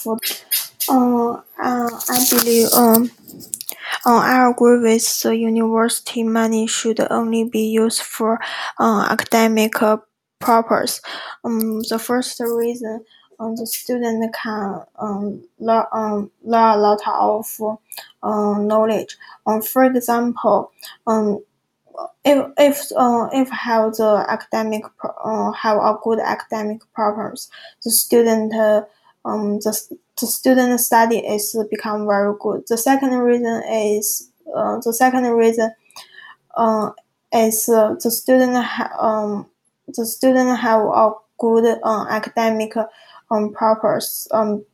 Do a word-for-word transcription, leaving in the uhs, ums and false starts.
Uh, uh, I believe um, uh, I agree with the university money should only be used for uh, academic uh, purpose. Um, the first reason um, the student can um, learn, um, learn a lot of uh, knowledge. Um, for example, um, if if uh, if have the academic pro- uh, have a good academic purpose, the student uh, um the, the student study is become very good. The second reason is uh, the second reason uh, is uh, the student ha- um the student have a good uh, academic um purpose um